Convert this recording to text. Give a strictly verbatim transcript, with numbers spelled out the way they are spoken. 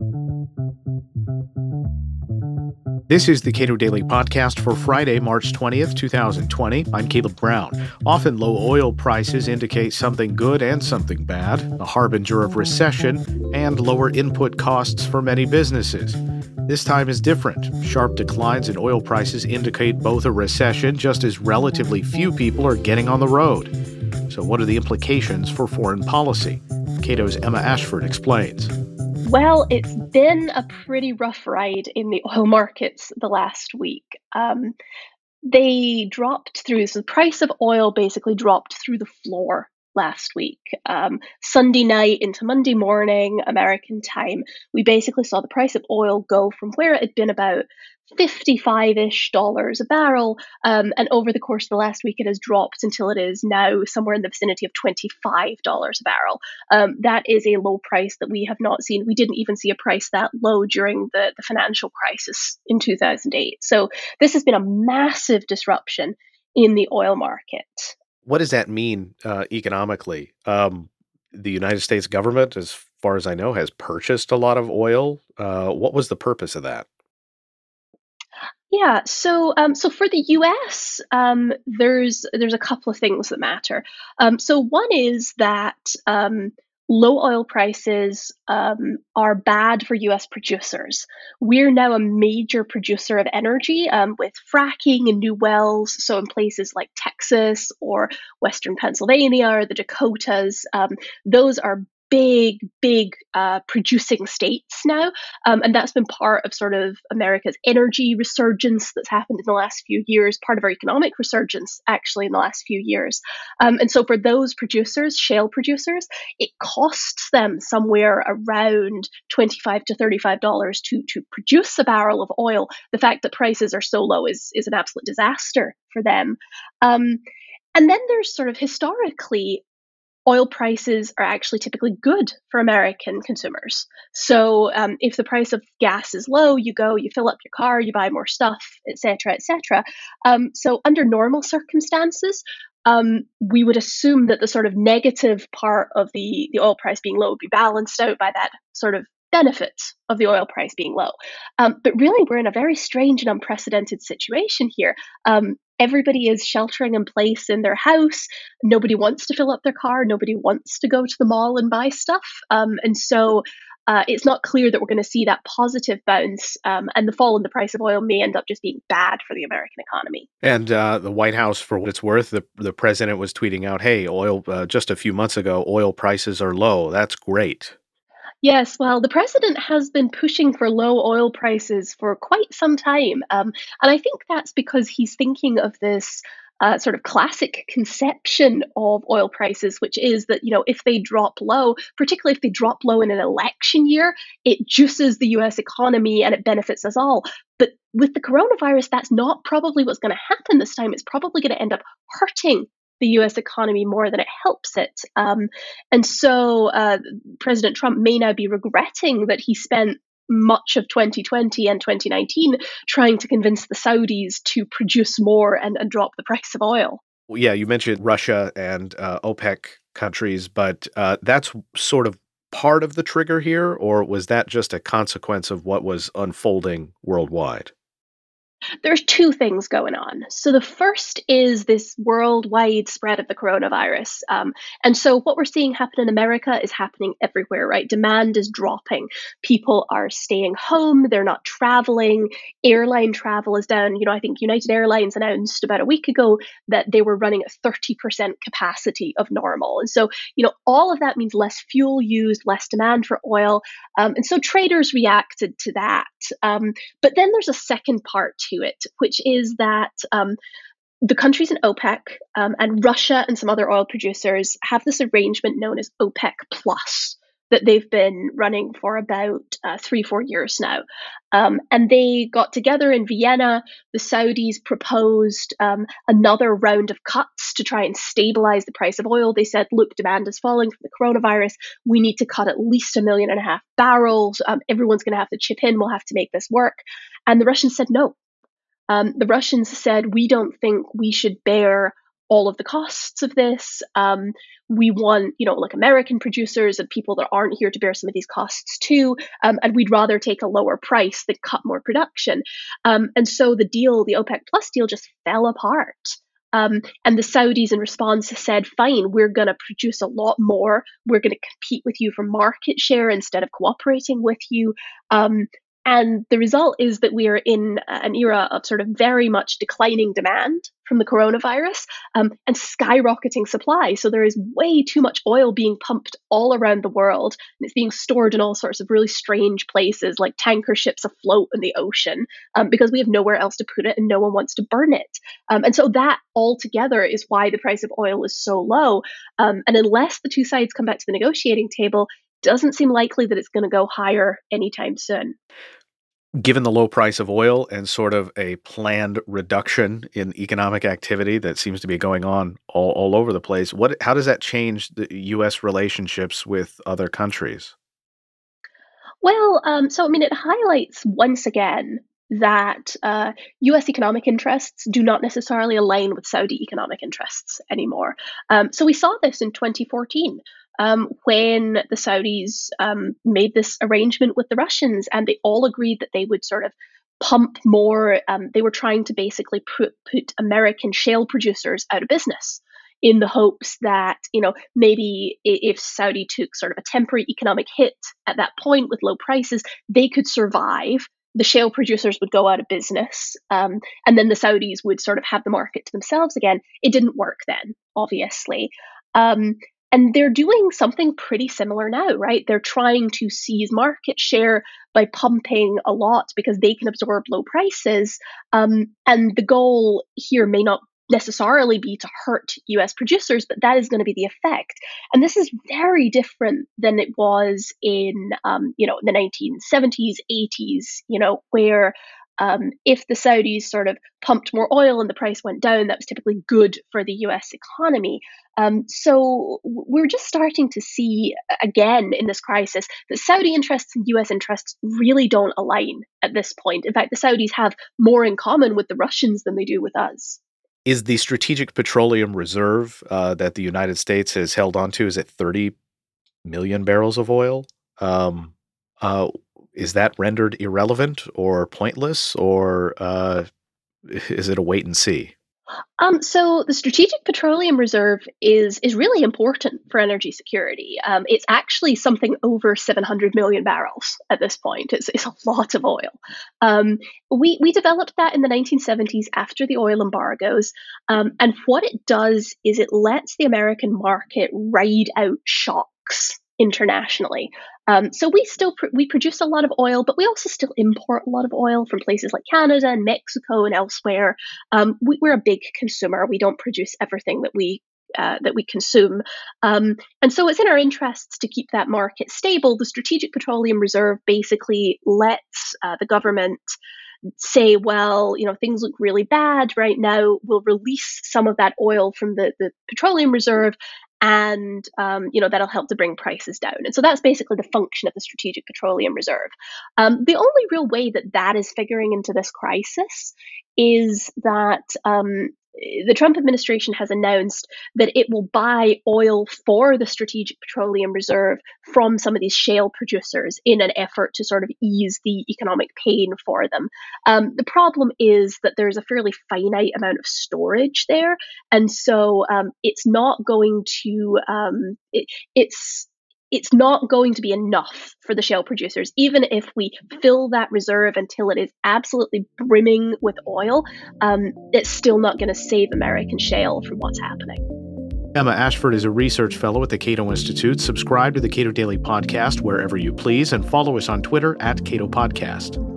This is the Cato Daily Podcast for Friday, March twentieth, twenty twenty. I'm Caleb Brown. Often low oil prices indicate something good and something bad, a harbinger of recession and lower input costs for many businesses. This time is different. Sharp declines in oil prices indicate both a recession, just as relatively few people are getting on the road. So what are the implications for foreign policy? Cato's Emma Ashford explains. Well, it's been a pretty rough ride in the oil markets the last week. Um, they dropped through, so the price of oil basically dropped through the floor last week. Um, Sunday night into Monday morning, American time, we basically saw the price of oil go from where it had been about fifty-five-ish dollars a barrel, um, and over the course of the last week, it has dropped until it is now somewhere in the vicinity of twenty-five dollars a barrel. Um, that is a low price that we have not seen. We didn't even see a price that low during the, the financial crisis in two thousand eight. So this has been a massive disruption in the oil market. What does that mean uh, economically? Um, the United States government, as far as I know, has purchased a lot of oil. Uh, what was the purpose of that? Yeah, so um, so for the U S, um, there's there's a couple of things that matter. Um, so one is that um, low oil prices um, are bad for U S producers. We're now a major producer of energy um, with fracking and new wells. So in places like Texas or Western Pennsylvania or the Dakotas, um, those are big, big uh, producing states now. Um, and that's been part of sort of America's energy resurgence that's happened in the last few years, part of our economic resurgence, actually, in the last few years. Um, and so for those producers, shale producers, it costs them somewhere around twenty-five to thirty-five dollars to, to produce a barrel of oil. The fact that prices are so low is, is an absolute disaster for them. Um, and then there's sort of historically, oil prices are actually typically good for American consumers. So um, if the price of gas is low, you go, you fill up your car, you buy more stuff, et cetera, et cetera. Um, so under normal circumstances, um, we would assume that the sort of negative part of the, the oil price being low would be balanced out by that sort of benefit of the oil price being low. Um, but really, we're in a very strange and unprecedented situation here. Um, everybody is sheltering in place in their house. Nobody wants to fill up their car. Nobody wants to go to the mall and buy stuff. Um, and so uh, it's not clear that we're going to see that positive bounce. Um, and the fall in the price of oil may end up just being bad for the American economy. And uh, the White House, for what it's worth, the, the president was tweeting out, hey, oil, uh, just a few months ago, oil prices are low. That's great. Yes, well, the president has been pushing for low oil prices for quite some time. Um, and I think that's because he's thinking of this uh, sort of classic conception of oil prices, which is that, you know, if they drop low, particularly if they drop low in an election year, it juices the U S economy and it benefits us all. But with the coronavirus, that's not probably what's going to happen this time. It's probably going to end up hurting the U S economy more than it helps it. Um, and so uh, President Trump may now be regretting that he spent much of twenty twenty and twenty nineteen trying to convince the Saudis to produce more and, and drop the price of oil. Well, yeah, you mentioned Russia and uh, OPEC countries, but uh, that's sort of part of the trigger here, or was that just a consequence of what was unfolding worldwide? There's two things going on. So the first is this worldwide spread of the coronavirus. Um, and so what we're seeing happen in America is happening everywhere, right? Demand is dropping. People are staying home. They're not traveling. Airline travel is down. You know, I think United Airlines announced about a week ago that they were running at thirty percent capacity of normal. And so, you know, all of that means less fuel used, less demand for oil. Um, and so traders reacted to that. Um, but then there's a second part to it, which is that um, the countries in OPEC um, and Russia and some other oil producers have this arrangement known as OPEC Plus that they've been running for about uh, three, four years now. Um, and they got together in Vienna. The Saudis proposed um, another round of cuts to try and stabilize the price of oil. They said, look, demand is falling from the coronavirus. We need to cut at least a million and a half barrels. Um, everyone's going to have to chip in. We'll have to make this work. And the Russians said no. Um, the Russians said, we don't think we should bear all of the costs of this. Um, we want, you know, like American producers and people that aren't here to bear some of these costs too. Um, and we'd rather take a lower price than cut more production. Um, and so the deal, the OPEC Plus deal, just fell apart. Um, and the Saudis in response said, fine, we're going to produce a lot more. We're going to compete with you for market share instead of cooperating with you. Um, And the result is that we are in an era of sort of very much declining demand from the coronavirus um, and skyrocketing supply. So there is way too much oil being pumped all around the world. And it's being stored in all sorts of really strange places like tanker ships afloat in the ocean um, because we have nowhere else to put it and no one wants to burn it. Um, and so that altogether is why the price of oil is so low. Um, and unless the two sides come back to the negotiating table, doesn't seem likely that it's going to go higher anytime soon. Given the low price of oil and sort of a planned reduction in economic activity that seems to be going on all, all over the place, what how does that change the U S relationships with other countries? Well, um, so I mean, it highlights once again that uh, U S economic interests do not necessarily align with Saudi economic interests anymore. Um, so we saw this in twenty fourteen. Um, when the Saudis um, made this arrangement with the Russians, and they all agreed that they would sort of pump more. Um, they were trying to basically put, put American shale producers out of business in the hopes that, you know, maybe if Saudi took sort of a temporary economic hit at that point with low prices, they could survive. The shale producers would go out of business, um, and then the Saudis would sort of have the market to themselves again. It didn't work then, obviously. Um, And they're doing something pretty similar now, right? They're trying to seize market share by pumping a lot because they can absorb low prices. Um, and the goal here may not necessarily be to hurt U S producers, but that is going to be the effect. And this is very different than it was in, um, you know, the nineteen seventies, eighties, you know, where Um, if the Saudis sort of pumped more oil and the price went down, that was typically good for the U S economy. Um, so we're just starting to see, again, in this crisis, that Saudi interests and U S interests really don't align at this point. In fact, the Saudis have more in common with the Russians than they do with us. Is the Strategic Petroleum Reserve uh, that the United States has held onto, is it thirty million barrels of oil? Um, uh, is that rendered irrelevant or pointless, or uh, is it a wait and see? Um, so the Strategic Petroleum Reserve is is really important for energy security. Um, it's actually something over seven hundred million barrels at this point. It's, it's a lot of oil. Um, we we developed that in the nineteen seventies after the oil embargoes, um, and what it does is it lets the American market ride out shocks internationally. Um, so we still pr- we produce a lot of oil, but we also still import a lot of oil from places like Canada and Mexico and elsewhere. Um, we, we're a big consumer. We don't produce everything that we uh, that we consume, um, and so it's in our interests to keep that market stable. The Strategic Petroleum Reserve basically lets uh, the government say, well, you know, things look really bad right now. We'll release some of that oil from the, the petroleum reserve, and um, you know, that'll help to bring prices down. And so that's basically the function of the Strategic Petroleum Reserve. Um, the only real way that that is figuring into this crisis is that um, the Trump administration has announced that it will buy oil for the Strategic Petroleum Reserve from some of these shale producers in an effort to sort of ease the economic pain for them. Um, the problem is that there's a fairly finite amount of storage there. And so um, it's not going to, um, it, it's, it's not going to be enough for the shale producers. Even if we fill that reserve until it is absolutely brimming with oil, um, it's still not going to save American shale from what's happening. Emma Ashford is a research fellow at the Cato Institute. Subscribe to the Cato Daily Podcast wherever you please and follow us on Twitter at Cato Podcast.